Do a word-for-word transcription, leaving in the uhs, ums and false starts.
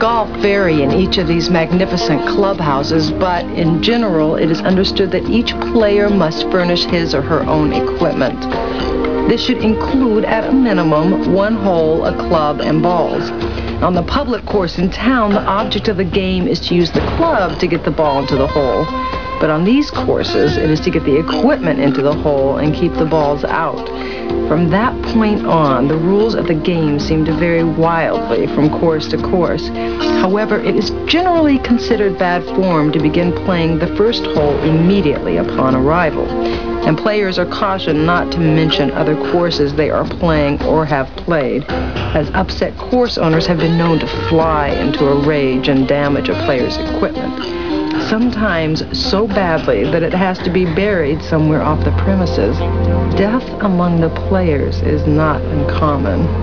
golf vary in each of these magnificent clubhouses, but in general, it is understood that each player must furnish his or her own equipment. This should include, at a minimum, one hole, a club, and balls. On the public course in town, the object of the game is to use the club to get the ball into the hole. But on these courses, it is to get the equipment into the hole and keep the balls out. From that point on, the rules of the game seem to vary wildly from course to course. However, it is generally considered bad form to begin playing the first hole immediately upon arrival, and players are cautioned not to mention other courses they are playing or have played, as upset course owners have been known to fly into a rage and damage a player's equipment, sometimes so badly that it has to be buried somewhere off the premises. Death among the players is not uncommon.